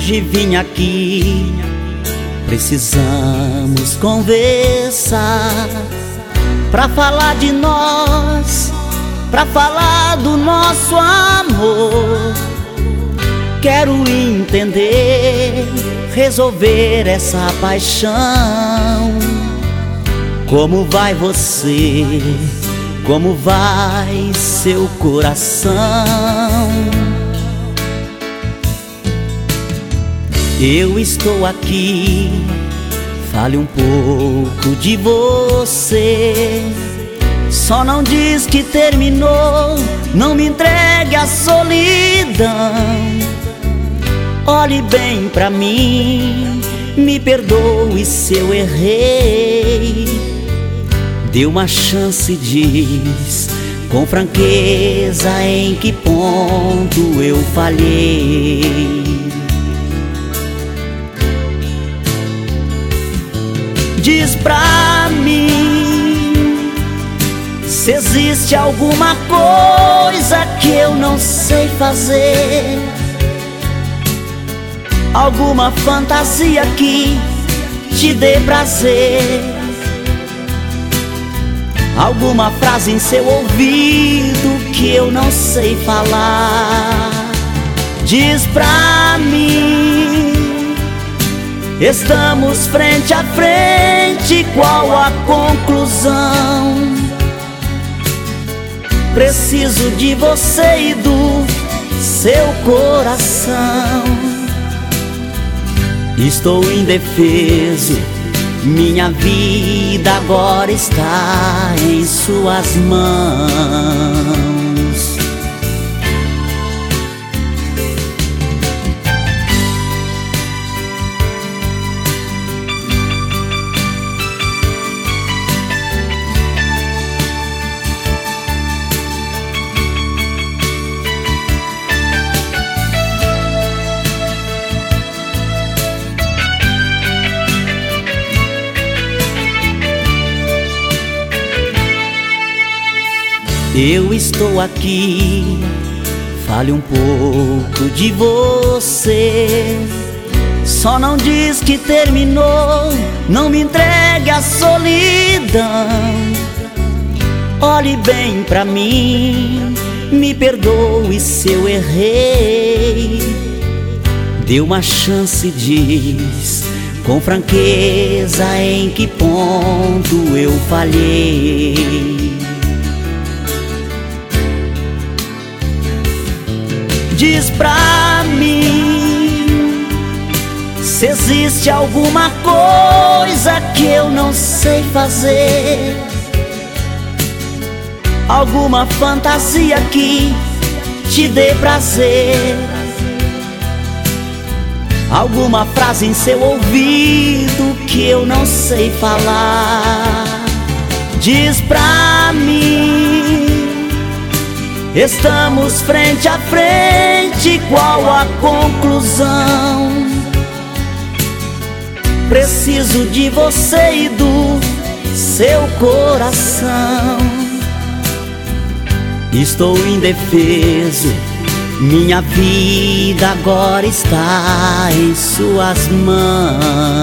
Hoje vim aqui, precisamos conversar, pra falar de nós, pra falar do nosso amor. Quero entender, resolver essa paixão. Como vai você? Como vai seu coração? Eu estou aqui, fale um pouco de você. Só não diz que terminou, não me entregue à solidão. Olhe bem pra mim, me perdoe se eu errei. Dê uma chance, diz com franqueza em que ponto eu falhei. Diz pra mim se existe alguma coisa que eu não sei fazer, alguma fantasia que te dê prazer, alguma frase em seu ouvido que eu não sei falar. Diz pra mim, estamos frente a frente, qual a conclusão? Preciso de você e do seu coração. Estou indefeso, minha vida agora está em suas mãos. Eu estou aqui, fale um pouco de você. Só não diz que terminou, não me entregue à solidão. Olhe bem pra mim, me perdoe se eu errei. Dê uma chance, diz com franqueza em que ponto eu falhei. Diz pra mim se existe alguma coisa que eu não sei fazer, alguma fantasia que te dê prazer, alguma frase em seu ouvido que eu não sei falar. Diz pra mim, estamos frente a frente, qual a conclusão? Preciso de você e do seu coração. Estou indefeso, minha vida agora está em suas mãos.